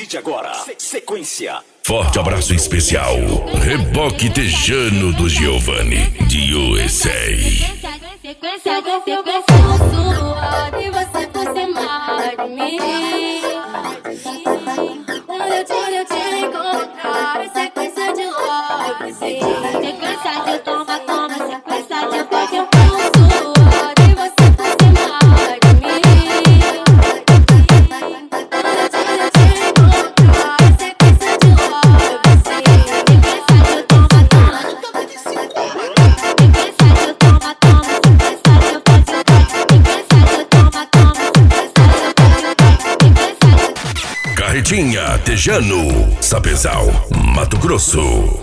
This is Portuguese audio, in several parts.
partir de agora, sequência. Forte abraço especial, Reboque Tejano do Giovanni, de USA. Sequência sua, e você por cima de mim. Quando eu te encontrar, é sequência de love, sim. Sequência de toma, sequência de pode sua, e você por cima de mim. Quando eu te encontrar, é sequência de love, sim. Sequência de toma, sequência de Carretinha Tejano, Sapezal, Mato Grosso.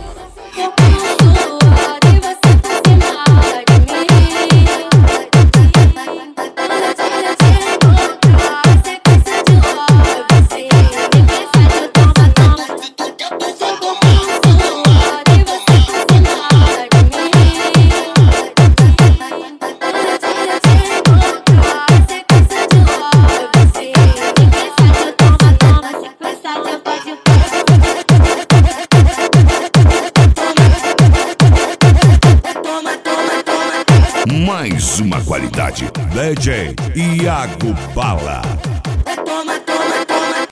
Mais uma qualidade, DJ Iago Bala.